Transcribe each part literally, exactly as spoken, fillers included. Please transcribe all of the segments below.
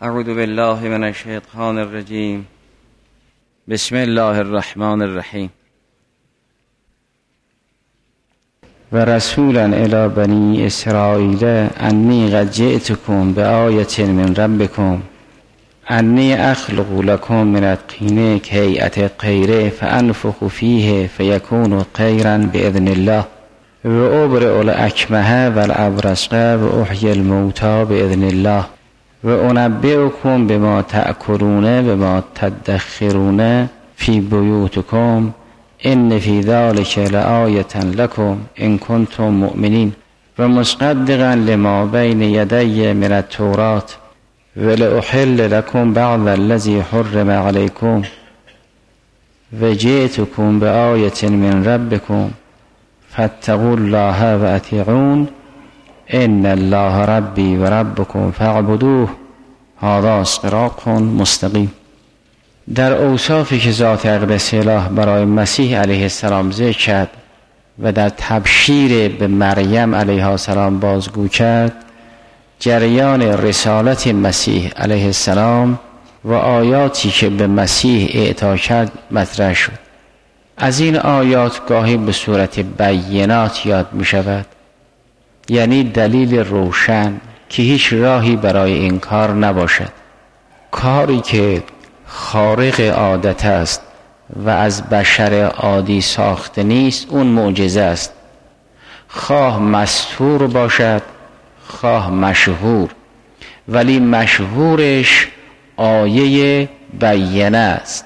اعوذ بالله من الشیطان الرجیم. بسم الله الرحمن الرحیم. و رسولا الی بنی اسرائیل انی قد جئتکم بآیة من ربکم انی اخلق لکم من الطین کهیئة الطیر فانفخ فیه فیکون طیرا باذن الله و ابرئ الاکمه والابرص و احیی الموتی باذن الله و انبئکم بما تأکلون بما تدخرون فی بیوتکم ان فی ذلک لآیة لکم ان کنتم مؤمنین و مصدقا لما بین یدی من التوراة ولأحل لکم بعض الذی حرم علیکم و جئتکم بآیة من ربکم فاتقوا الله و اطیعون ان الله ربی و ربکم فاعبدوه هذا صراط مستقیم. در اوصافی که ذات اقدس اله برای مسیح علیه السلام ذکر کرد و در تبشیر به مریم علیه السلام بازگو کرد، جریان رسالت مسیح علیه السلام و آیاتی که به مسیح اعطا کرد مطرح شد. از این آیات گاهی به صورت بینات یاد می شود، یعنی دلیل روشن که هیچ راهی برای این کار نباشد. کاری که خارق عادت است و از بشر عادی ساخته نیست اون معجزه است، خواه مستور باشد خواه مشهور، ولی مشهورش آیه بینه است،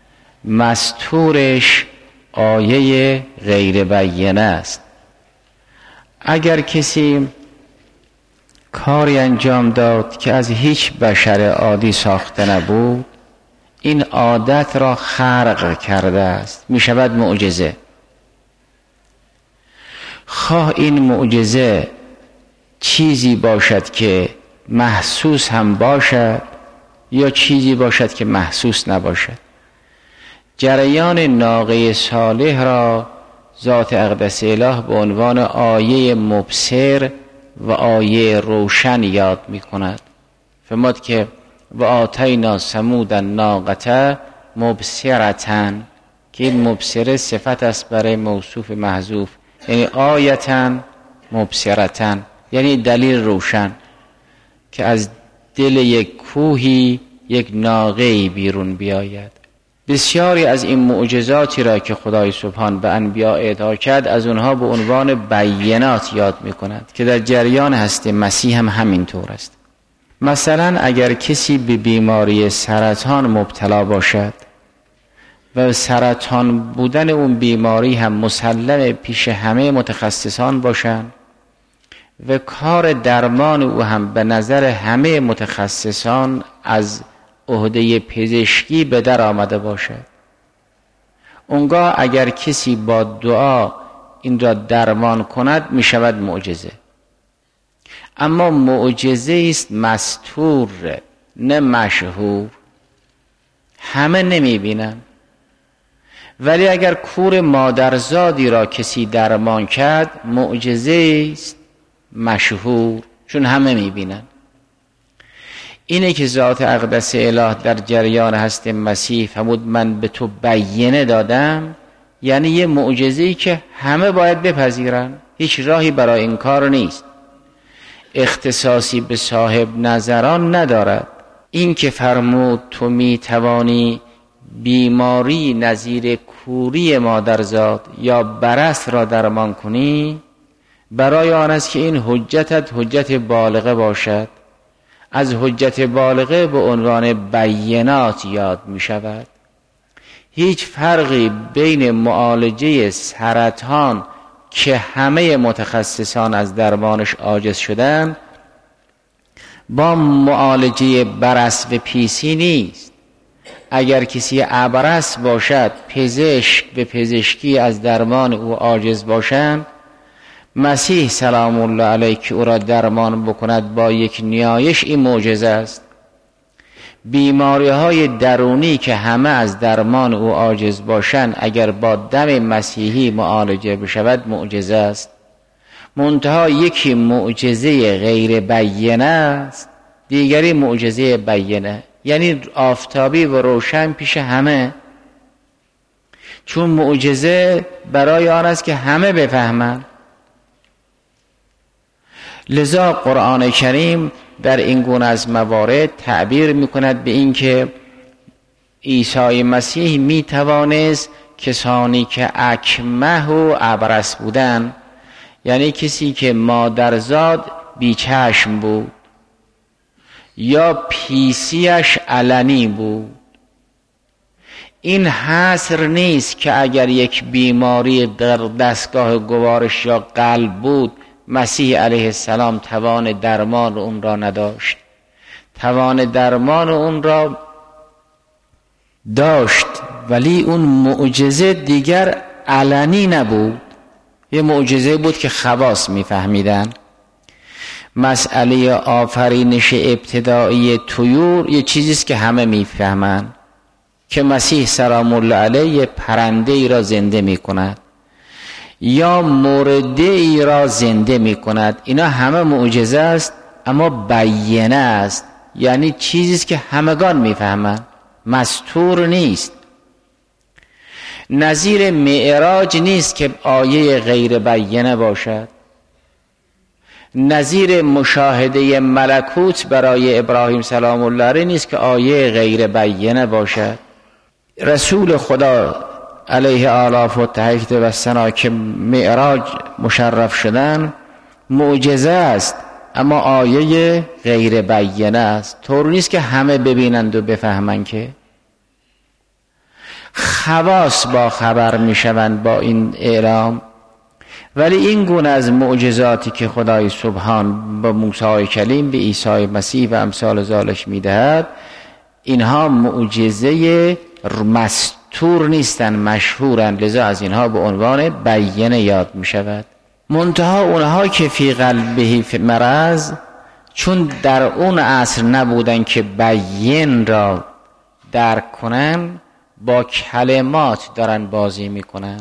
مستورش آیه غیر بینه است. اگر کسی کاری انجام داد که از هیچ بشر عادی ساخته نبود، این عادت را خرق کرده است، می شود معجزه. خواه این معجزه چیزی باشد که محسوس هم باشد یا چیزی باشد که محسوس نباشد. جریان ناقه صالح را ذات اقدس اله به عنوان آیه مبصر و آیه روشن یاد می کند. فرمود که و آتینا ثمود الناقة مبصرة، که این مبصره صفت است برای موصوف محذوف، یعنی آیة مبصرة، یعنی دلیل روشن که از دل یک کوهی یک ناقه‌ای بیرون بیاید. بسیاری از این معجزاتی را که خدای سبحان به انبیا اعطا کرد از اونها به عنوان بینات یاد می کند که در جریان هستی مسیح هم همینطور است. مثلا اگر کسی به بیماری سرطان مبتلا باشد و سرطان بودن اون بیماری هم مسلم پیش همه متخصصان باشند و کار درمان او هم به نظر همه متخصصان از عهده پزشکی به در آمده باشد، اونگاه اگر کسی با دعا این را درمان کند می شود معجزه. اما معجزه است مستور نه مشهور، همه نمی بینن. ولی اگر کور مادرزادی را کسی درمان کرد معجزه است مشهور، چون همه می بینن. اینه که ذات اقدس اله در جریان هست مسیح فرمود من به تو بینه دادم، یعنی یه معجزه‌ای که همه باید بپذیرن، هیچ راهی برای این کار نیست، اختصاصی به صاحب نظران ندارد. این که فرمود تو می توانی بیماری نظیر کوری مادرزاد یا برص را درمان کنی، برای آن است که این حجتت حجت بالغه باشد. از حجت بالغه به عنوان بینات یاد می شود. هیچ فرقی بین معالجه سرطان که همه متخصصان از درمانش عاجز شدن با معالجه برص و پیسی نیست. اگر کسی ابرص باشد پزشک به پزشکی از درمان او عاجز باشند، مسیح سلام الله علیه که او را درمان بکند با یک نیایش، این معجزه است. بیماری های درونی که همه از درمان او عاجز باشند اگر با دم مسیحی معالجه بشود معجزه است. منتها یکی معجزه غیر بینه است دیگری معجزه بیینه، یعنی آفتابی و روشن پیش همه، چون معجزه برای آن است که همه بفهمند. لذا قرآن کریم در این گونه از موارد تعبیر میکند به این که عیسی مسیح میتوانست کسانی که اکمه و ابرص بودن، یعنی کسی که مادرزاد بیچشم بود یا پیسیش علنی بود، این حصر نیست که اگر یک بیماری در دستگاه گوارش یا قلب بود مسیح علیه السلام توان درمان اون را نداشت. توان درمان اون را داشت، ولی اون معجزه دیگر علنی نبود، یه معجزه بود که خواص میفهمیدن. مسئله آفرینش ابتدایی طیور یه چیزیست که همه میفهمن که مسیح سلام الله علیه پرنده ای را زنده می کند یا مرده ای را زنده می کند. اینا همه معجزه است، اما بیانه است، یعنی چیزیست که همگان میفهمن، مستور نیست. نظیر معراج نیست که آیه غیر بیانه باشد. نظیر مشاهده ملکوت برای ابراهیم سلام الله علیه نیست که آیه غیر بیانه باشد. رسول خدا علیه آلاف و تحیید و سنا که معراج مشرف شدن معجزه است، اما آیه غیر بیانه است. طور نیست که همه ببینند و بفهمند، که خواص با خبر می شوند با این اعلام. ولی این گونه از معجزاتی که خدای سبحان با موسی کلیم به عیسی مسیح و امثال ذالک می دهد، اینها معجزه مستور نیستن، مشهورن، لذا از اینها به عنوان بیانه یاد می شود. منتها اونها که فی قلبه مرض، چون در اون عصر نبودن که بیان را درک کنن، با کلمات دارن بازی می کنن.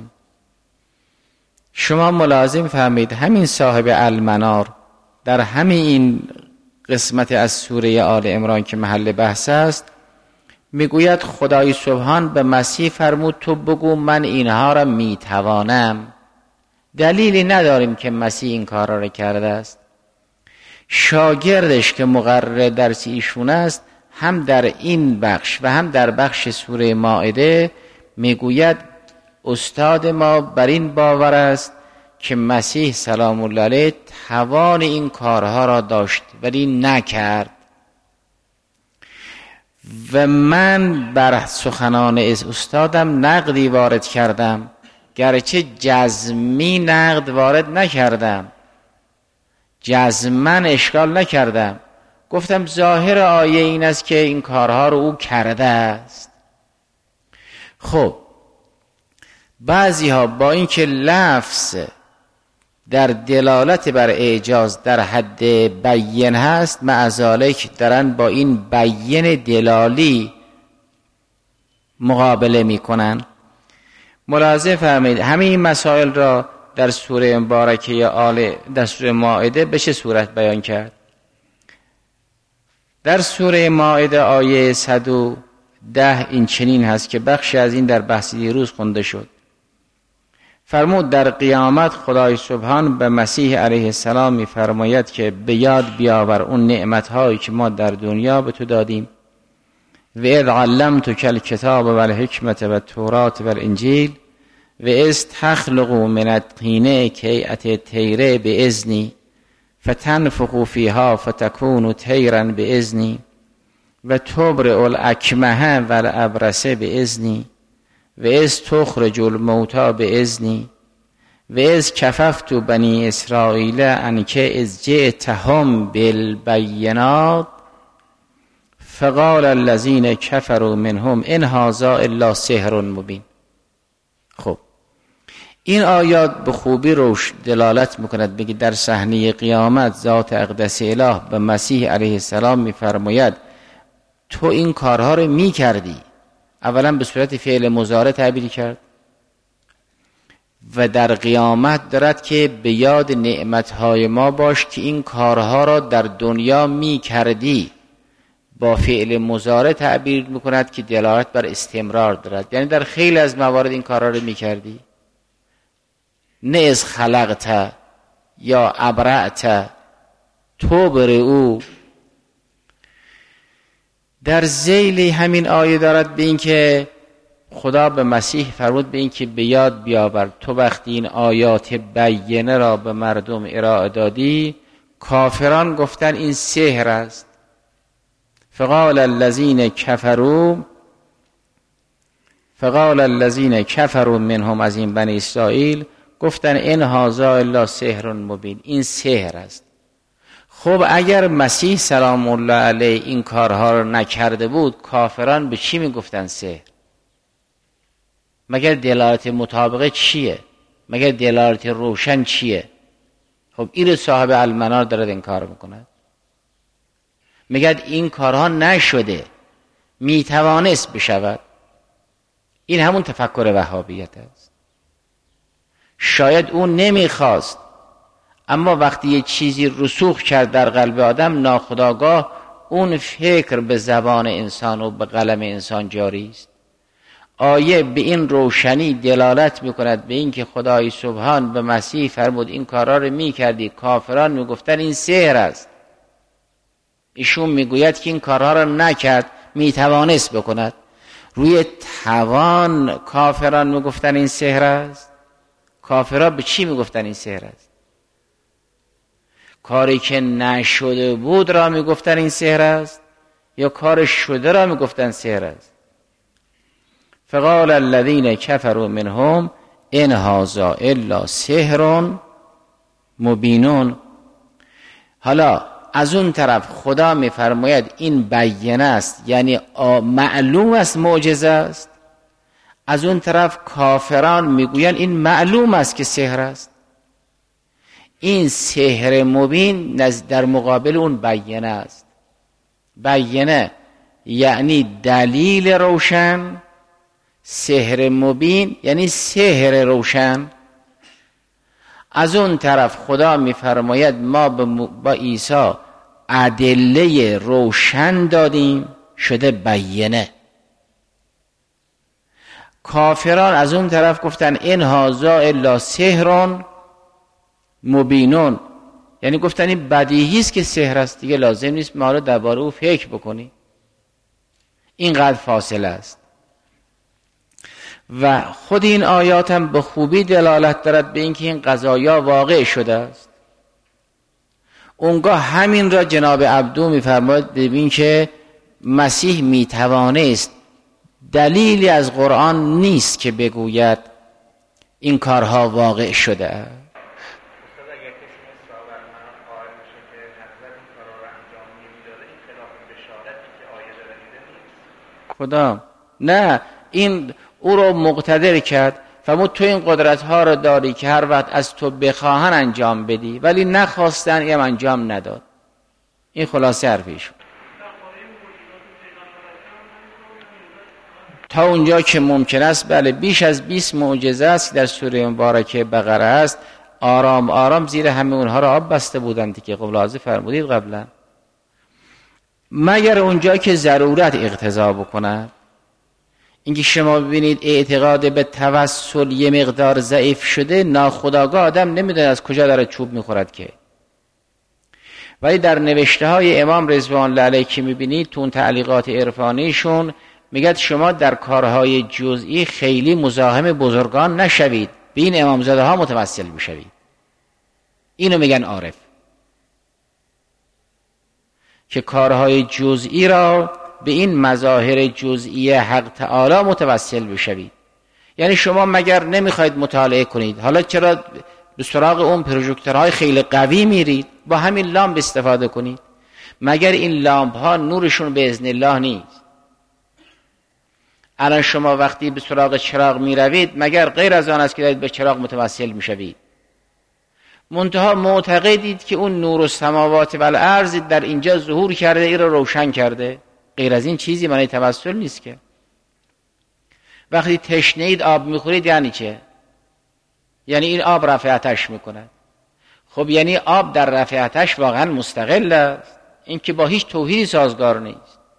شما ملازم فهمید همین صاحب المنار در همین این قسمت از سوره آل عمران که محل بحث است میگوید خدای سبحان به مسیح فرمود تو بگو من اینها را میتوانم. دلیلی نداریم که مسیح این کار را کرده است. شاگردش که مقرر درس ایشون است هم در این بخش و هم در بخش سوره مائده میگوید استاد ما بر این باور است که مسیح سلام الله علیه توان این کارها را داشت ولی نکرد. و من بر سخنان استادم نقدی وارد کردم، گرچه جزمی نقد وارد نکردم، جزمن اشکال نکردم. گفتم ظاهر آیه این است که این کارها رو او کرده است. خب بعضی ها با اینکه لفظ در دلالت بر اعجاز در حد بیان هست، معذالک دارن با این بیان دلالی مقابله میکنن. ملاحظه فرمایید همین مسائل را در سوره مبارکه آل در سوره مائده به چه صورت بیان کرد؟ در سوره مائده آیه صد و ده این چنین هست که بخشی از این در بحث دیروز خونده شد. فرمود در قیامت خدای سبحان به مسیح علیه السلام میفرماید که به یاد بیاور اون نعمت‌هایی که ما در دنیا به تو دادیم. و اذ علمتک الکتاب و الحکمت و التوراة و الانجیل و اذ تخلق من الطین کهیئة طیر باذنی فتنفخ فیها فتکون طیرا باذنی و تبرئ الاکمه و الابرص باذنی و از تخرج الموتى باذنی و از کففت بنی اسرائیل عنک اذ جئتهم بالبینات فقال الذین کفروا منهم ان هذا الا سحر مبین. خب این آیات به خوبی روش دلالت میکند. بگی در صحنه قیامت ذات اقدس اله به مسیح علیه السلام میفرماید تو این کارها رو میکردی. اولا به صورت فعل مضارع تعبیر کرد و در قیامت دارد که به یاد نعمتهای ما باش که این کارها را در دنیا می کردی. با فعل مضارع تعبیر میکند که دلالت بر استمرار دارد، یعنی در خیلی از موارد این کارا رو میکردی. نه از خلقت یا ابرعت تو بر او. در ذیل همین آیه دارد به این که خدا به مسیح فرمود به این که به یاد بیاور تو وقتی این آیات بینه را به مردم ارائه دادی، کافران گفتن این سحر است. فقال الذین کفروا فقال الذین کفروا منهم، از این بنی اسرائیل گفتن ان هذا الا سحر مبین، این سحر است. خب اگر مسیح سلام الله علیه این کارها رو نکرده بود، کافران به چی میگفتن سحر؟ مگر دلالت مطابقه چیه؟ مگر دلالت روشن چیه؟ خب این صاحب المنار دارد این کار میکند. میگه این کارها نشده، میتوانست بشود. این همون تفکر وهابیت است. شاید اون نمیخواست، اما وقتی یه چیزی رسوخ کرد در قلب آدم، ناخودآگاه اون فکر به زبان انسان و به قلم انسان جاری است. آیه به این روشنی دلالت میکند به این که خدای سبحان به مسیح فرمود این کارا رو میکردی، کافران میگفتن این سحر است. ایشون میگوید که این کارها رو نکرد، میتوانست بکند. روی توان کافران میگفتن این سحر است. کافران به چی میگفتن این سحر است؟ کاری که نشده بود را میگفتن این سحر است، یا کار شده را میگفتن سحر است؟ فقال الذین کفروا منهم ان هذا الا سحر مبین. حالا از اون طرف خدا میفرماید این بیانه است، یعنی معلوم است، معجزه است. از اون طرف کافران میگوین این معلوم است که سحر است. این سحر مبین در مقابل اون بیانه است. بیانه یعنی دلیل روشن، سحر مبین یعنی سحر روشن. از اون طرف خدا میفرماید ما با عیسی ادله روشن دادیم، شده بیانه. کافران از اون طرف گفتن ان هذا الا سحر مبینون، یعنی گفتن این بدیهی است که سحر است، دیگه لازم نیست ما رو درباره او فکر بکنی. اینقدر فاصله است. و خود این آیات هم به خوبی دلالت دارد به اینکه این قضایا واقع شده است. اونگاه همین را جناب عبدو میفرماید ببین که مسیح میتوانست، دلیلی از قرآن نیست که بگوید این کارها واقع شده است. کدام؟ نه، این او رو مقتدر کرد. فرمود تو این قدرت ها رو داری که هر وقت از تو بخواهن انجام بدی، ولی نخواستن ایم انجام نداد. این خلاصه حرفیشون. تا اونجا که ممکن است بله بیش از بیست معجزه است در سوره مبارکه بقره است. آرام آرام زیر همه اونها را آب بسته بودند که قبل از فرمودید قبلا، مگر اونجا که ضرورت اقتضا بکنه. اینکه شما ببینید اعتقاد به توسل یه مقدار ضعیف شده، ناخودآگاه آدم نمیدونه از کجا داره چوب میخورد که. ولی در نوشته های امام رضوان الله علیه که میبینید تو اون تعلیقات عرفانیشون میگه شما در کارهای جزئی خیلی مزاحم بزرگان نشوید، به این امامزاده ها متوسل بشوید. اینو میگن عارف، که کارهای جزئی را به این مظاهر جزئی حق تعالی متوسل بشوید. یعنی شما مگر نمیخواید مطالعه کنید، حالا چرا به سراغ اون پروژکتورهای خیلی قوی میرید؟ با همین لامپ استفاده کنید. مگر این لامپ ها نورشون به اذن الله نیست؟ الان شما وقتی به سراغ چراغ میروید، مگر غیر از آن است که دارید به چراغ متوسل میشوید؟ منتها معتقدید که اون نور السماوات و الارض در اینجا ظهور کرده، این رو روشن کرده. غیر از این چیزی معنی توسل نیست که. وقتی تشنه‌اید آب میخورید یعنی چه؟ یعنی این آب رفع آتش میکند. خب یعنی آب در رفع آتش واقعا مستقل است، این که با هیچ توحیدی سازگار نیست.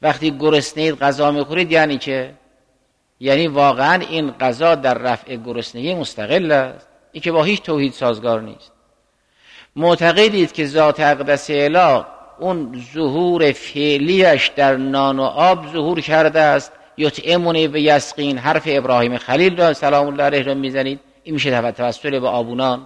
وقتی گرسنید غذا میخورید یعنی چه؟ یعنی واقعا این غذا در رفع گرسنگی مستقل است، این که با هیچ توحید سازگار نیست. معتقدید که ذات اقدس اله اون ظهور فعلیش در نان و آب ظهور کرده است، یطعمنی و یسقین، حرف ابراهیم خلیل را سلام الله علیه را میزنید، این میشه توسل به آبونان.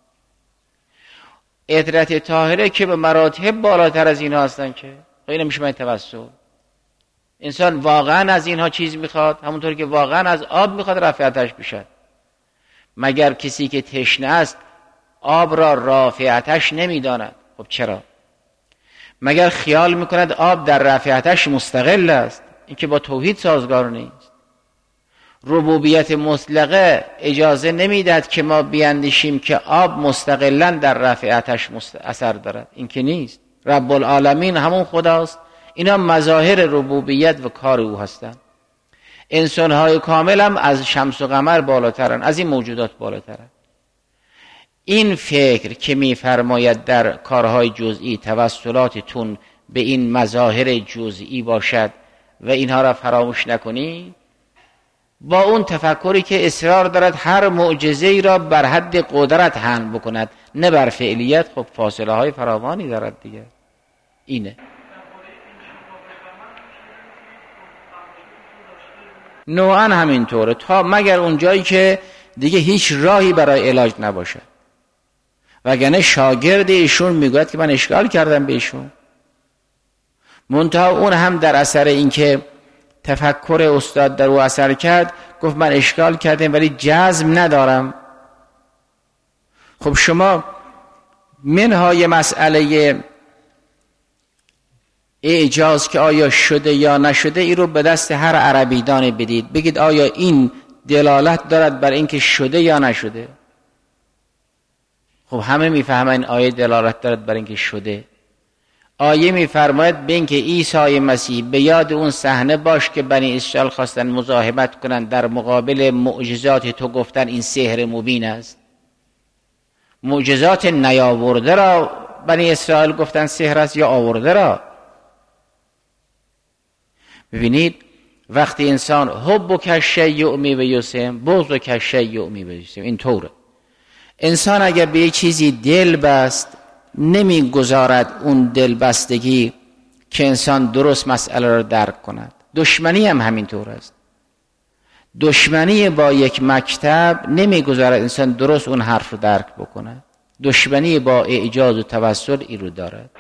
عطرت طاهره که به مراتب بالاتر از اینها هستن که این میشه من توسل. انسان واقعا از اینها چیز میخواد، همونطور که واقعا از آب میخواد رفعتش بشد. مگر کسی که تشنه است آب را رافعتش نمیداند؟ خب چرا؟ مگر خیال میکند آب در رفعتش مستقل است؟ این که با توحید سازگار نیست. ربوبیت مطلقه اجازه نمیدهد که ما بیندیشیم که آب مستقلا در رفعتش اثر دارد، این که نیست. رب العالمین همون خداست. اینا مظاهر ربوبیت و کار او هستند. انسان‌های کامل هم از شمس و قمر بالاترن، از این موجودات بالاترن. این فکر که می‌فرماید در کارهای جزئی توسلاتتون به این مظاهر جزئی باشد و اینها را فراموش نکنید، با اون تفکری که اصرار دارد هر معجزه‌ای را بر حد قدرت حمل بکند نه بر فعلیت، خب فاصله های فراوانی دارد دیگه. اینه نوعا همینطوره، تا مگر اون جایی که دیگه هیچ راهی برای علاج نباشه. وگرنه شاگرد ایشون میگوید که من اشکال کردم به ایشون، منتها اون هم در اثر اینکه تفکر استاد در او اثر کرد گفت من اشکال کردم ولی جزم ندارم. خب شما منهای مسئله اعجاز که آیا شده یا نشده ای رو به دست هر عربیدان بدید، بگید آیا این دلالت دارد بر اینکه شده یا نشده. خب همه میفهمن این آیه دلالت دارد بر اینکه شده. آیه میفرماید به اینکه عیسی مسیح به یاد اون صحنه باش که بنی اسرائیل خواستن مزاحمت کنن در مقابل معجزات تو، گفتن این سحر مبین است. معجزات نیاورده را بنی اسرائیل گفتن سحر است یا آورده را؟ ببینید وقتی انسان حب و کشه یعمی و یسم، بغض و کشه یعمی و یسم، این طوره. انسان اگر به یک چیزی دل بست نمی گذارد اون دل بستگی که انسان درست مسئله را درک کند. دشمنی هم همینطور است. دشمنی با یک مکتب نمی گذارد انسان درست اون حرف رو درک بکند. دشمنی با اعجاز و توسل ای رو دارد.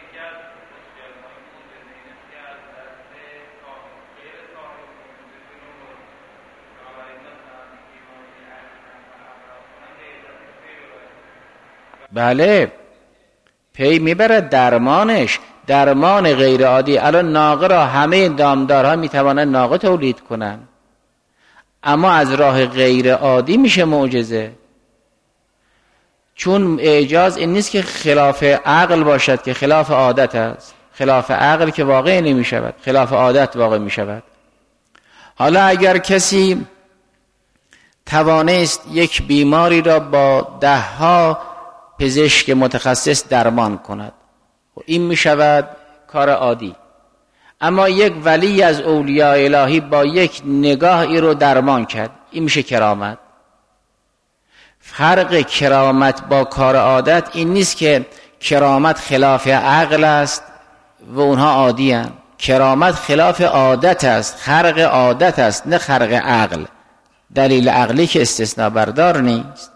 بله پی میبرد درمانش، درمان غیر عادی. الان ناقه را همه دامدارها میتوانند ناقه تولید کنن، اما از راه غیر عادی میشه معجزه. چون اعجاز این نیست که خلاف عقل باشد، که خلاف عادت است. خلاف عقل که واقع نمیشود، خلاف عادت واقع میشود. حالا اگر کسی توانست یک بیماری را با ده ها پزشک متخصص درمان کند، این می شود کار عادی. اما یک ولی از اولیاء الهی با یک نگاه ای رو درمان کرد، این میشه کرامت. فرق کرامت با کار عادت این نیست که کرامت خلاف عقل است و اونها عادی هستند. کرامت خلاف عادت است، خرق عادت است، نه خرق عقل. دلیل عقلی که استثناء بردار نیست.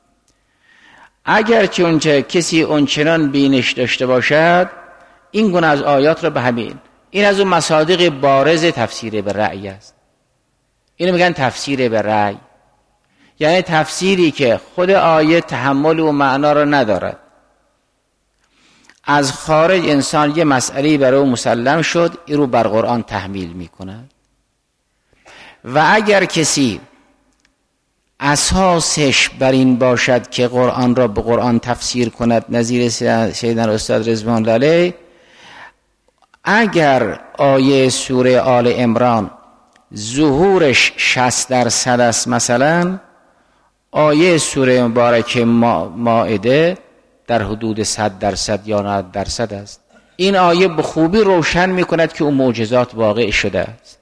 اگر چونچه کسی اونچنان بینش داشته باشد، این گونه از آیات را به همین، این از اون مصادیق بارز تفسیر به رأی است. اینو میگن تفسیر به رأی، یعنی تفسیری که خود آیه تحمل و معنا را ندارد. از خارج انسان یه مسئله برای او مسلم شد، این رو بر قرآن تحمیل میکند. و اگر کسی اساسش بر این باشد که قرآن را به قرآن تفسیر کند، نظیر سیدنا استاد رضوان الله علیه، اگر آیه سوره آل عمران ظهورش شصت درصد است، مثلا آیه سوره مبارکه مائده در حدود صد درصد یا نود درصد است. این آیه به خوبی روشن میکند که اون معجزات واقع شده است.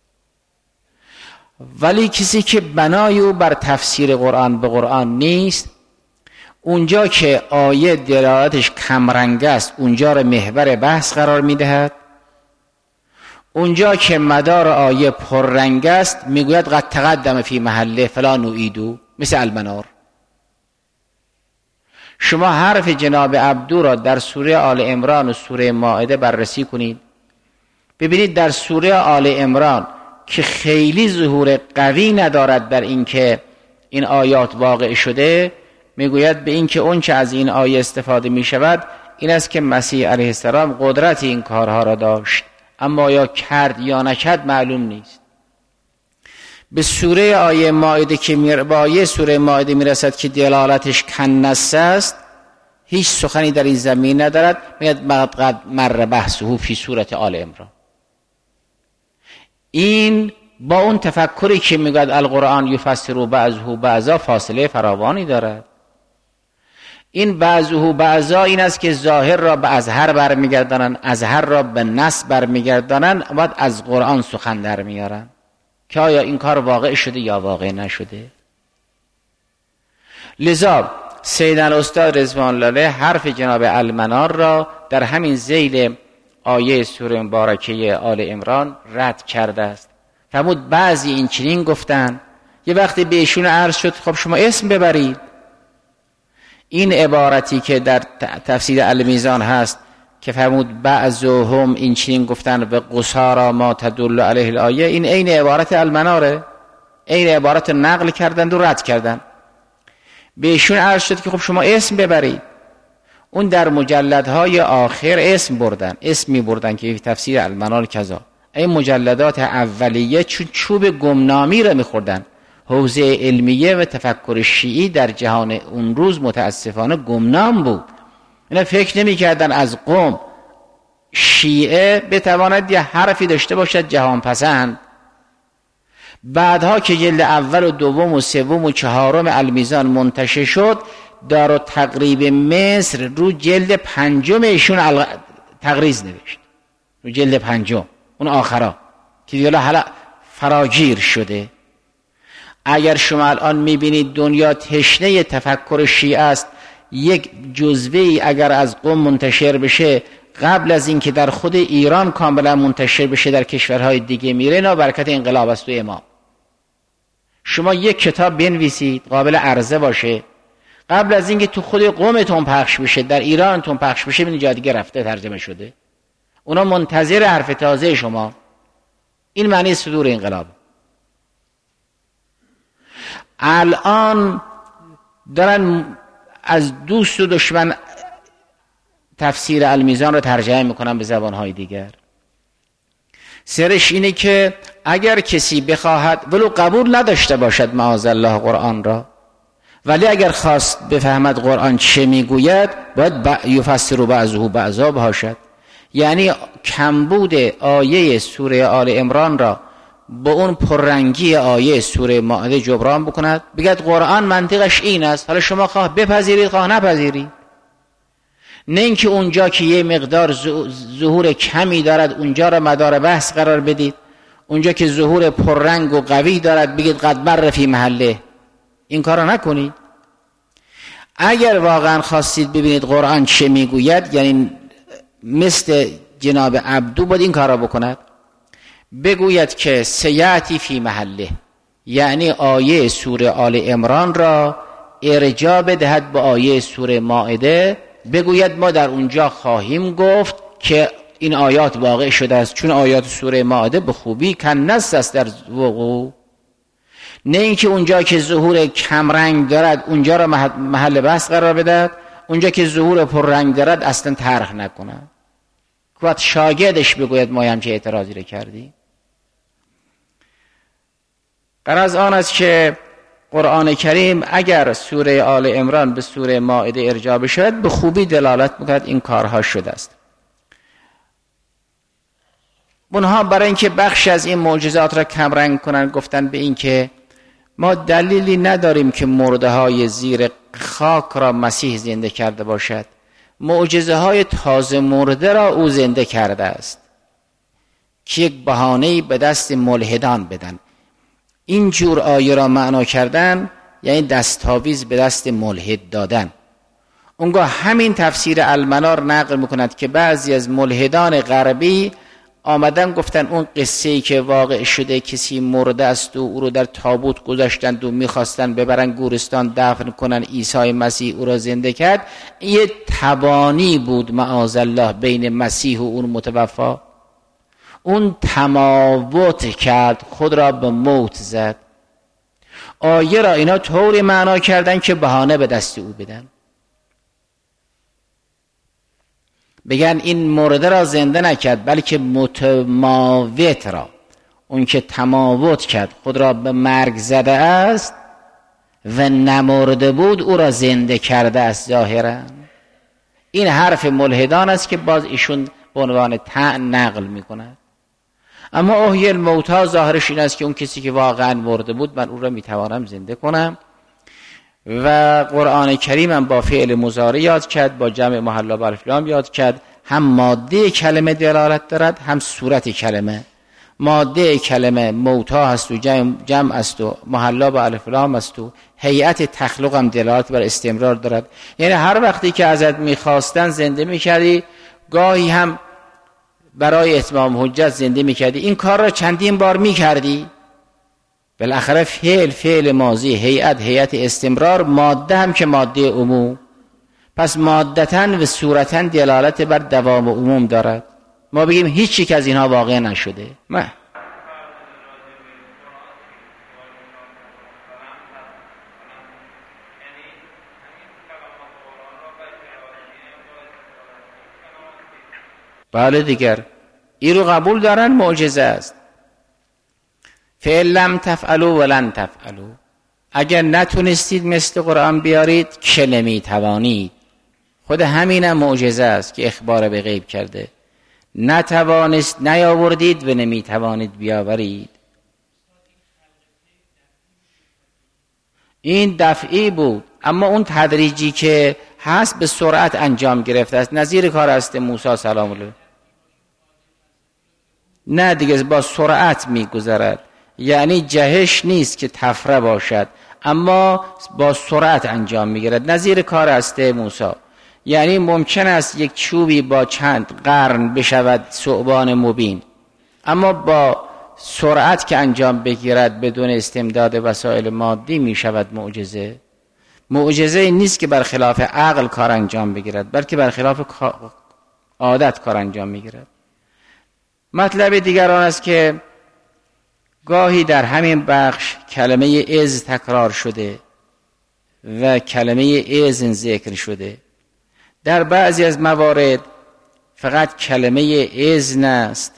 ولی کسی که بنای او بر تفسیر قرآن به قرآن نیست، اونجا که آیه دلالتش کمرنگ است اونجا را محور بحث قرار میدهد، اونجا که مدار آیه پررنگ است میگوید قد تقدم فی محله فلا نعیدو، مثل المنار. شما حرف جناب عبدو را در سوره آل عمران و سوره مائده بررسی کنید، ببینید در سوره آل عمران که خیلی ظهور قوی ندارد در این که این آیات واقع شده، میگوید به این که اون چه از این آیه استفاده می شود این است که مسیح علیه السلام قدرت این کارها را داشت، اما یا کرد یا نکرد معلوم نیست. به سوره آیه مائده که می... با آیه سوره مائده می رسد که دلالتش کنس است، هیچ سخنی در این زمین ندارد، میگد قد مر بحثه فی سوره آل عمران. این با اون تفکری که میگد القرآن یفسر بعضه بعضا فاصله فراوانی دارد. این بعضه بعضا این است که ظاهر را به اظهر برمیگردانند، اظهر را به نص برمیگردانند، بعد از قرآن سخن در میارن که آیا این کار واقع شده یا واقع نشده. لذا سید الاستاد رضوان الله علیه حرف جناب المنار را در همین ذیل آیه سوره مبارکه آل عمران رد کرده است. فرمود بعضی این چنین گفتن، یه وقتی به ایشون عرض شد خب شما اسم ببرید. این عبارتی که در تفسیر المیزان هست که فرمود بعضهم این چنین گفتن به قصارا ما تدل علیه الآیه، این عین عبارت المناره، عین عبارت نقل کردند و رد کردند. به ایشون عرض شد که خب شما اسم ببرید. اون در مجلدهای آخر اسم بردن، اسمی بردن که تفسیر المنار کذا. این مجلدات اولیه چون چوب گمنامی را میخوردن. حوزه علمیه و تفکر شیعی در جهان اون روز متاسفانه گمنام بود. اینا فکر نمی کردن از قوم شیعه بتواند یه حرفی داشته باشد جهان پسند. بعدها که جلد اول و دوم و سوم و چهارم المیزان منتشر شد، دار و تقریب مصر رو جلد پنجم ایشون الگ... تقریز نوشت، رو جلد پنجم اون آخرا که دیگه حالا فراگیر شده. اگر شما الان میبینید دنیا تشنه تفکر شیعه است، یک جزوه‌ای اگر از قم منتشر بشه قبل از اینکه در خود ایران کاملا منتشر بشه در کشورهای دیگه میره، نه برکت انقلاب است و امام. شما یک کتاب بنویسید قابل عرضه باشه، قبل از اینکه تو خود قومتون پخش بشه، در ایرانتون پخش بشه، ببینید جای دیگه رفته ترجمه شده. اونا منتظر حرف تازه شما. این معنی صدور انقلاب. الان دارن از دوست و دشمن تفسیر المیزان رو ترجمه میکنن به زبانهای دیگر. سرش اینه که اگر کسی بخواهد ولو قبول نداشته باشد معاذالله قرآن را، ولی اگر خواست بفهمد قرآن چه میگوید، باید یفسر بعضه بعضا باشد. یعنی کمبود آیه سوره آل عمران را با اون پررنگی آیه سوره مائده جبران بکند، بگید قرآن منطقش این است، حالا شما خواه بپذیرید خواه نپذیرید. نه اینکه اونجا که یه مقدار ظهور کمی دارد اونجا را مدار بحث قرار بدید، اونجا که ظهور پررنگ و قوی دارد بگید قد مر فی محله. این کار را نکنید. اگر واقعا خواستید ببینید قرآن چه میگوید، یعنی مثل جناب عبدو باید این کار را بکند، بگوید که سیاتی فی محله، یعنی آیه سوره آل عمران را ارجاع بدهد به آیه سوره مائده، بگوید ما در اونجا خواهیم گفت که این آیات واقع شده است، چون آیات سوره مائده به خوبی کنس است در وقوع. نه اینکه اونجا که ظهور کمرنگ دارد اونجا را محل بحث قرار بدهد، اونجا که ظهور پررنگ دارد اصلا طرح نکند. وقت شاگردش بگوید ما هم چه اعتراضی را کردی. غرض آن است که قرآن کریم اگر سوره آل عمران به سوره مائده ارجاع بشود، به خوبی دلالت میکند این کارها شده است. اونها برای اینکه بخش از این معجزات را کمرنگ کنند گفتن به این که ما دلیلی نداریم که مرده های زیر خاک را مسیح زنده کرده باشد، معجزه های تازه مرده را او زنده کرده است که یک بهانه‌ای به دست ملحدان بدن. این جور آیه را معنا کردن یعنی دستاویز به دست ملحد دادن. اونگاه همین تفسیر المنار نقل میکند که بعضی از ملحدان غربی آمدن گفتن اون قصه‌ای که واقع شده کسی مرده است و او رو در تابوت گذاشتند و میخواستن ببرن گورستان دفن کنن، عیسی مسیح او را زنده کرد، یه تبانی بود معاذالله بین مسیح و اون متوفا. اون تماوت کرد، خود را به موت زد. آیه را اینا طوری معنا کردن که بهانه به دست او بدن، بگن این مرده را زنده نکرد بلکه متماوت را، اون که تماوت کرد خود را به مرگ زده است و نمرده بود او را زنده کرده است. ظاهرا این حرف ملحدان است که باز ایشون به عنوان طعن نقل میکند. اما احیی الموتی ظاهرش این است که اون کسی که واقعا مرده بود من او را میتوانم زنده کنم. و قرآن کریم هم با فعل مضارع یاد کرد، با جمع محلا با الف لام یاد کرد. هم ماده کلمه دلالت دارد هم صورت کلمه. ماده کلمه موتا هست و جمع, جمع است و محلا با الف لام است و هیئت تخلق هم دلالت بر استمرار دارد. یعنی هر وقتی که ازت میخواستن زنده میکردی، گاهی هم برای اتمام حجت زنده میکردی. این کار را چندین بار میکردی، بالاخره فعل فعل ماضی، هیئت هیئت استمرار، ماده هم که ماده عموم، پس مادتن و صورتن دلالت بر دوام عموم دارد. ما بگیم هیچ یک از اینها واقع نشده. ما بله دیگر این رو قبول دارن، معجزه است. فعل لم تفعلوا ولن تفعلوا، اگر نتونستید مثل قرآن بیارید که نمیتوانید. خود همینم معجزه است که اخبار به غیب کرده. نتوانست نیاوردید و نمیتوانید بیاورید. این دفعی بود، اما اون تدریجی که هست به سرعت انجام گرفته است. نظیر کار است موسی سلام الله، نه دیگه با سرعت میگذرد. یعنی جهش نیست که تفره باشد، اما با سرعت انجام میگیرد. نظیر کار است موسی. یعنی ممکن است یک چوبی با چند قرن بشود ثعبان مبین، اما با سرعت که انجام بگیرد بدون استمداد وسایل مادی میشود معجزه. معجزه نیست که برخلاف عقل کار انجام بگیرد، بلکه برخلاف عادت کار انجام میگیرد. مطلب دیگر آن است که گاهی در همین بخش کلمه از تکرار شده و کلمه اذن ذکر شده. در بعضی از موارد فقط کلمه اذن است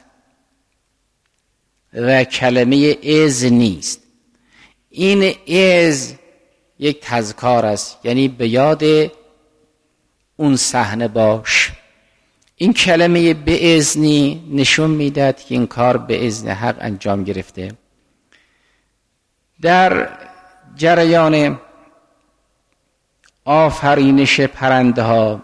و کلمه از نیست. این از یک تذکار است، یعنی به یاد اون صحنه باش. این کلمه به اذنی نشون میداد که این کار به اذن حق انجام گرفته. در جریان آفرینش پرنده ها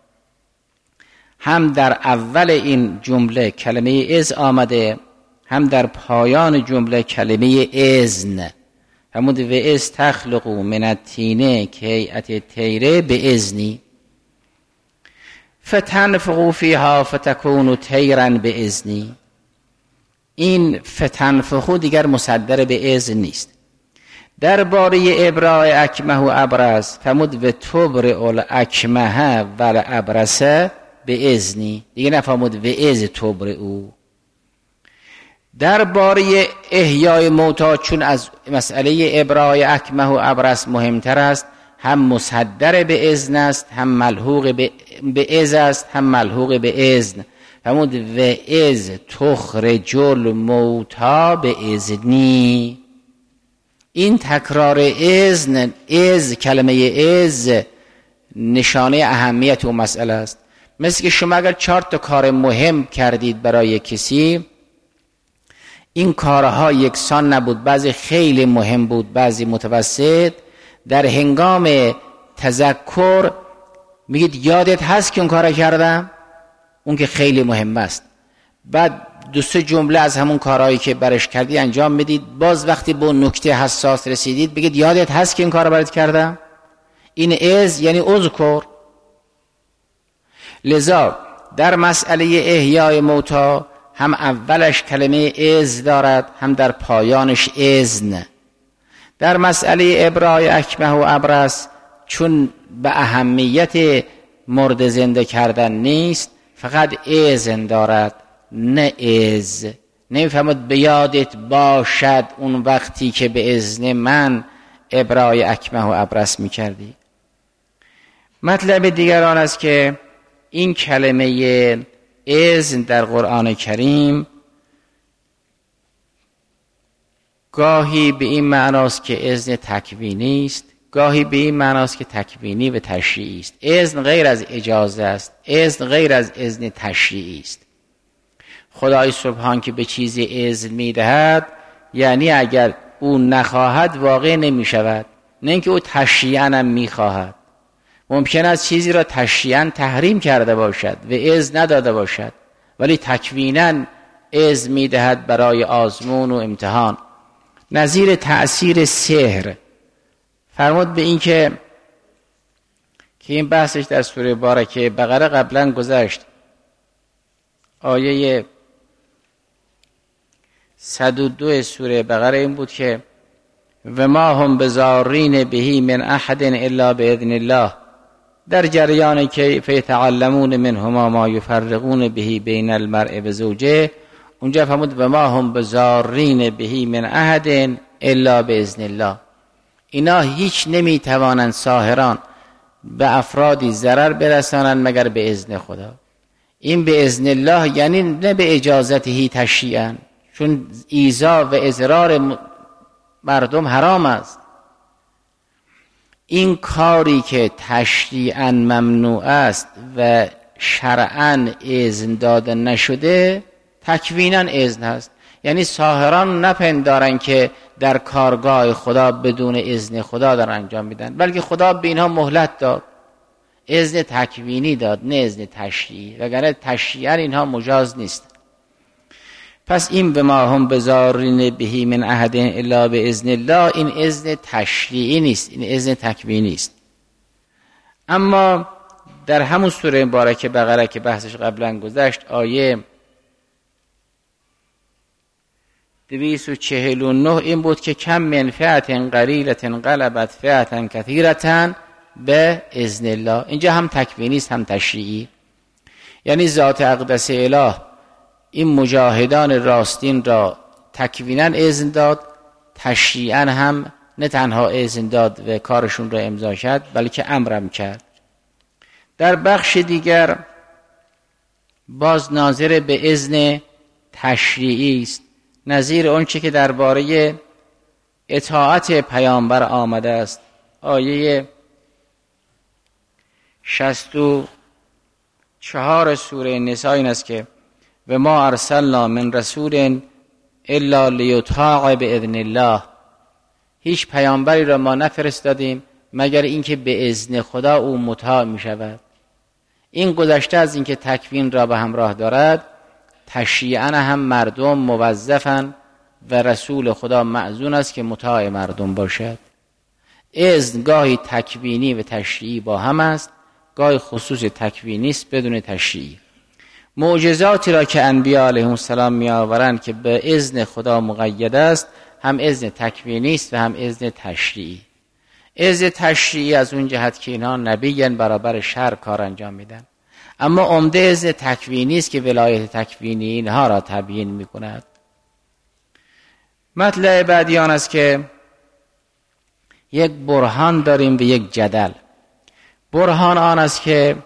هم در اول این جمله کلمه از آمده، هم در پایان جمله کلمه اذن. همون و از تخلقو من الطین که هیئت طیره به اذنی فتنفخوا فیها فتکونوا طیرا به اذنی. این فتنفخوا دیگر مصدر به اذن نیست. درباره ابراء اکمه و ابرص فرمود و تبرئ الاکمه و الابرص به اذنی، دیگه نفرمود و از تبرئ. درباره احیای موتی چون از مسئله ابراء اکمه و ابرص مهمتر است، هم مصدر به اذن است، هم ملحوق به به از است، هم ملحوق به اذن. فرمود و از تخرج الموتی به اذنی. این تکرار اذن، از کلمه از نشانه اهمیت اون مسئله است. مثل که شما اگر چهار تا کار مهم کردید برای کسی، این کارها یکسان نبود، بعضی خیلی مهم بود، بعضی متوسط، در هنگام تذکر میگید یادت هست که اون کار کردم؟ اون که خیلی مهم است. بعد دو سه جمله از همون کارهایی که برش کردی انجام میدید. باز وقتی به اون نکته حساس رسیدید بگید یادت هست که این کار رو برات کردم؟ این از یعنی اذکر. لذا در مسئله احیای موتی هم اولش کلمه از دارد، هم در پایانش اذن. در مسئله ابرای اکمه و ابرس چون به اهمیت مرده زنده کردن نیست، فقط اذن دارد نه از. نمیفهمد به یادت باشد اون وقتی که به اذن من ابرای اکمه و ابرس میکردی. مطلب دیگر آن است که این کلمه اذن در قرآن کریم گاهی به این معناست که اذن تکوینی است، گاهی به این معناست که تکوینی و تشریعی است. اذن غیر از اجازه است، اذن غیر از اذن تشریعی است. خدای سبحان که به چیزی اذن میدهد یعنی اگر او نخواهد واقع نمی شود، نه اینکه او تشریعاً هم میخواهد. ممکن است چیزی را تشریعاً تحریم کرده باشد و اذن نداده باشد، ولی تکویناً اذن میدهد برای آزمون و امتحان. نظیر تأثیر سحر. فرمود به این که که این بحثش در سوره بارکه بقره قبلا گذشت. آیه صد و دو سوره بقره این بود که و ما هم بزارین بهی من احد الا باذن الله، در جریان کیف یتعلمون منهما ما یفرقون بهی بین المرء و زوجه. اونجا فرمود و ما هم بزارین بهی من احد الا باذن الله. اینا هیچ نمیتوانند ساحران به افرادی ضرر برسانند مگر به اذن خدا. این به اذن الله یعنی نه به اجازته تشریعاً، چون ایذا و اضرار مردم حرام است. این کاری که تشریعاً ممنوع است و شرعاً اذن داده نشده تکویناً اذن است. یعنی ساحران نپندارن که در کارگاه خدا بدون اذن خدا دارن انجام میدن، بلکه خدا به اینها مهلت داد، اذن تکوینی داد نه اذن تشریعی، وگرنه تشریعاً اینها مجاز نیست. پس این به ما هم بزارین بهی من احد الا باذن الله، این اذن تشریعی نیست، این اذن تکوینی است. اما در همون سوره مبارکه بقره که بحثش قبلا گذشت، آیه دویست و چهل و نه این بود که کم من فئة قلیلة غلبت فئة کثیرة به اذن الله. اینجا هم تکوینی است هم تشریعی. یعنی ذات اقدس اله این مجاهدان راستین را تکویناً اذن داد، تشریعاً هم نه تنها اذن داد و کارشون را امضا کرد بلکه امرم کرد. در بخش دیگر باز ناظر به اذن تشریعی است، نظیر اون چه که درباره اطاعت پیامبر آمده است. آیه شصت و چهار سوره نساء این است که و ما ارسلنا من رسول الا لیطاع باذن الله، هیچ پیامبری را ما نفرستادیم مگر اینکه به اذن خدا او مطاع می شود. این گذشته از اینکه تکوین را به همراه دارد، تشریعاً هم مردم موظفن و رسول خدا مأذون است که مطاع مردم باشد. اذن گاهی تکوینی و تشریعی با هم است، گاهی خصوص تکوینی است بدون تشریعی. معجزاتی را که انبیاء علیهم السلام می آورند که به اذن خدا مقید است، هم اذن تکوینی است و هم اذن تشریعی. اذن تشریعی از اون جهت که اینها نبیین برابر شرع کار انجام میدن، اما عمده اذن تکوینی است که ولایت تکوینی اینها را تبیین میکند. مطلب بعدی آن است که یک برهان داریم و یک جدل. برهان آن است که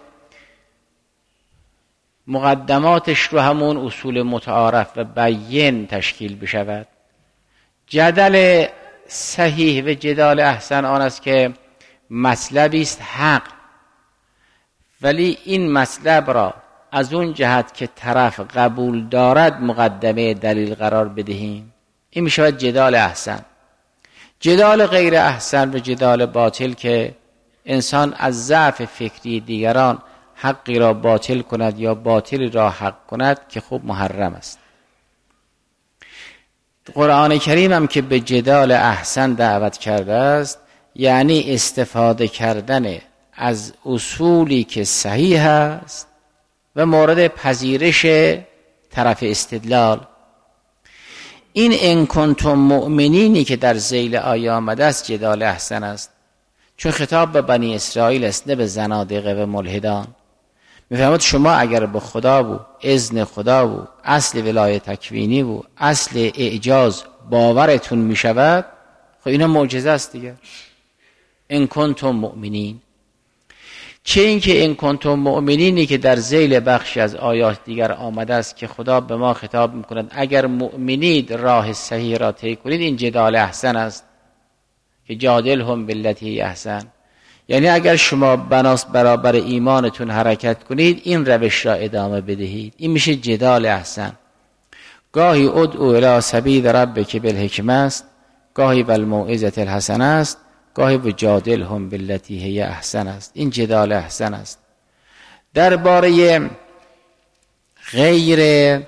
مقدماتش رو همون اصول متعارف و بیان تشکیل بشود. جدل صحیح و جدال احسن آن است که مطلبی است حق، ولی این مطلب را از اون جهت که طرف قبول دارد مقدمه دلیل قرار بدهیم. این میشود جدال احسن. جدال غیر احسن و جدال باطل که انسان از ضعف فکری دیگران حقی را باطل کند یا باطل را حق کند که خوب محرم است. قرآن کریم هم که به جدال احسن دعوت کرده است، یعنی استفاده کردن از اصولی که صحیح است و مورد پذیرش طرف استدلال. این ان کنتم مؤمنینی که در ذیل آیه آمده است جدال احسن است، چون خطاب به بنی اسرائیل است نه به زنادقه و ملحدان. میفرماد شما اگر به خدا و اذن خدا و اصل ولایت تکوینی و اصل اعجاز باورتون میشود، خب اینا معجزه است دیگه. ان کنتم مؤمنین، چه اینکه ان کنتم مؤمنینی که در ذیل بخشی از آیات دیگر آمده است که خدا به ما خطاب میکند اگر مؤمنید راه صحیح را طی کنید، این جدال احسن است که جادلهم بالتی احسن. یعنی اگر شما بناس برابر ایمانتون حرکت کنید، این روش را ادامه بدهید. این میشه جدال احسن. گاهی ادعو الی سبیل ربک بالحکمه است، گاهی بالموعظه الحسنه است، گاهی بجادلهم بالتی هی احسن است. این جدال احسن است. درباره غیر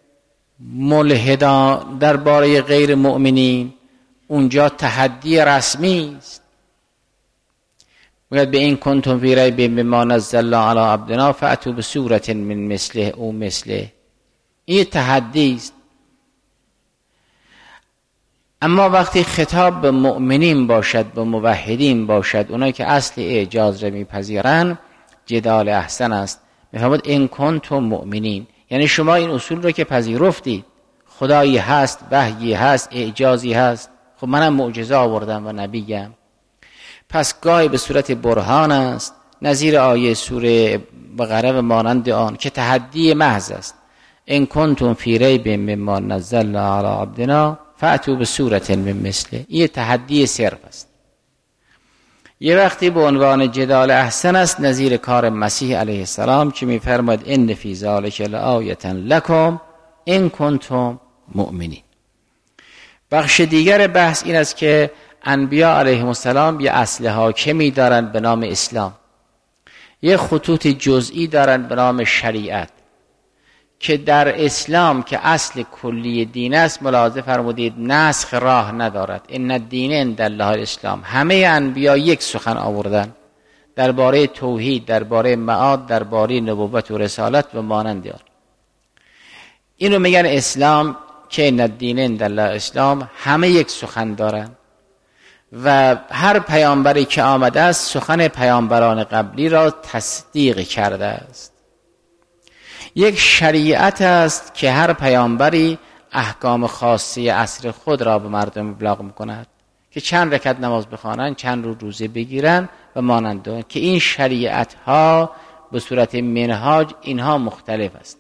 ملحدان، درباره غیر مؤمنین، اونجا تحدی رسمی است. میگه به این کنتم فی ریب مما نزلنا علی عبدنا فاتوا بسوره من مثله او مثله. این تحدی است. اما وقتی خطاب به مؤمنین باشد، به موحدین باشد، اونایی که اصل اعجاز را میپذیرن، جدال احسن است. میفرماد ان کنتم مؤمنین، یعنی شما این اصول رو که پذیرفتید، خدایی هست، وحیی هست، اعجازی هست، خب منم معجزه آوردم و نبیم. پس گاهی به صورت برهان است، نظیر آیه سوره بقره و مانند آن که تحدی محض است. ان کنتم فی ریب مما نزلنا علی عبدنا فاتوا بسوره من مثله. این تحدی صرف است. یه وقتی به عنوان جدال احسن است نظیر کار مسیح علیه السلام که میفرماید ان فی ذلک لآیة لکم ان کنتم مؤمنین. بخش دیگر بحث این است که انبیا علیهم السلام یه اصل حاکمی دارند به نام اسلام، یه خطوط جزئی دارند به نام شریعت، که در اسلام که اصل کلی دین است ملاحظه فرمودید نسخ راه ندارد. ان الدین عند الله الاسلام. همه انبیا یک سخن آوردن درباره توحید، درباره معاد، درباره نبوت و رسالت و مانند آن. اینو میگن اسلام که ان الدین عند الله الاسلام. همه یک سخن دارن و هر پیامبری که آمده است سخن پیامبران قبلی را تصدیق کرده است. یک شریعت است که هر پیامبری احکام خاصی عصر خود را به مردم ابلاغ میکند که چند رکعت نماز بخوانند، چند رو روزه بگیرند و مانند آن، که این شریعت ها به صورت منهاج اینها مختلف است.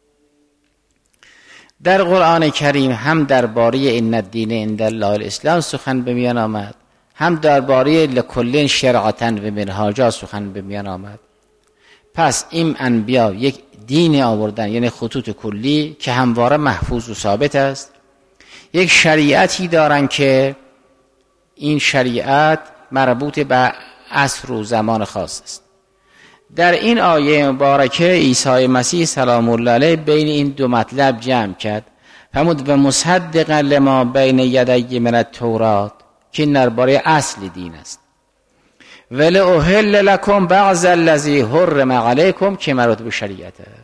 در قرآن کریم هم درباره ان الدین عند الله الاسلام سخن به میان آمد، هم درباره لکل شرعة و منهاجا سخن به میان آمد. پس این انبیا یک دین آوردن، یعنی خطوط کلی که همواره محفوظ و ثابت است. یک شریعتی دارن که این شریعت مربوط به عصر و زمان خاص است. در این آیه مبارکه عیسی مسیح سلام الله علیه بین این دو مطلب جمع کرد. فرمود و مصدقا لما بین یدی من التورات، که این درباره اصل دین است. ولی احل لکم بعض الذی حرم علیکم، که مربوط به شریعت است.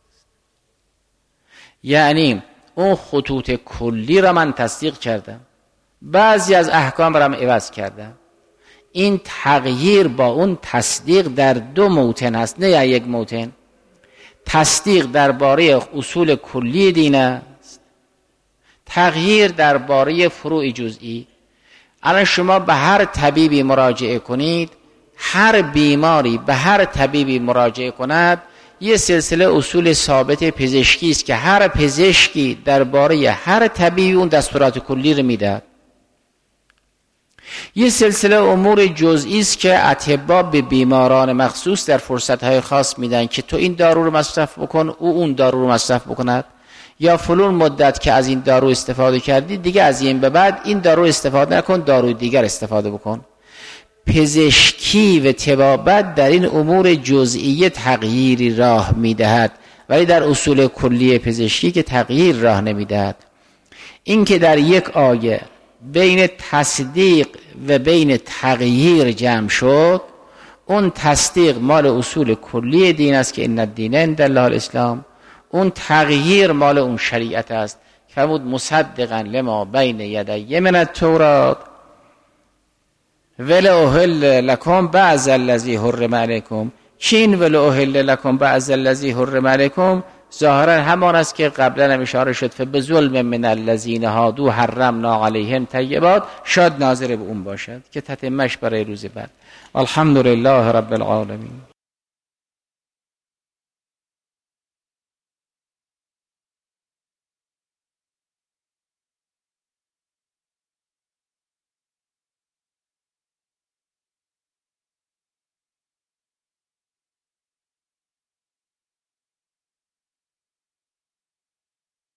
یعنی اون خطوط کلی را من تصدیق کردم، بعضی از احکام را من عوض کردم. این تغییر با اون تصدیق در دو موطن است، نه یک موطن. تصدیق درباره اصول کلی دین است، تغییر درباره فروع جزئی. الان شما به هر طبیبی مراجعه کنید، هر بیماری به هر طبیبی مراجعه کند، یه سلسله اصول ثابت پزشکی است که هر پزشکی درباره هر طبیبی اون دستورات کلی رو میده. یه سلسله امور جزئی است که اطباء به بیماران مخصوص در فرصت‌های خاص میدن که تو این دارو رو مصرف بکن، او اون دارو رو مصرف بکند، یا فلان مدت که از این دارو استفاده کردی دیگه از این به بعد این دارو استفاده نکن، داروی دیگر استفاده بکن. پزشکی و طبابت در این امور جزئی تغییری راه میدهد، ولی در اصول کلی پزشکی که تغییر راه نمیدهد. این که در یک آیه بین تصدیق و بین تغییر جمع شد، اون تصدیق مال اصول کلی دین است که ان الدین عند الله الاسلام، اون تغییر مال اون شریعت است که بود مصدقا لما بین یدی من التورات ولا احل لکم بعض الذی حرم علیکم. چین ولا احل لکم بعض الذی حرم علیکم ظاهرا همان است که قبلا هم اشاره شد فبظلم من الذین هادوا حرمنا علیهم طیبات، شاید ناظر به اون باشد که تتمش برای روز بعد. الحمدلله رب العالمین.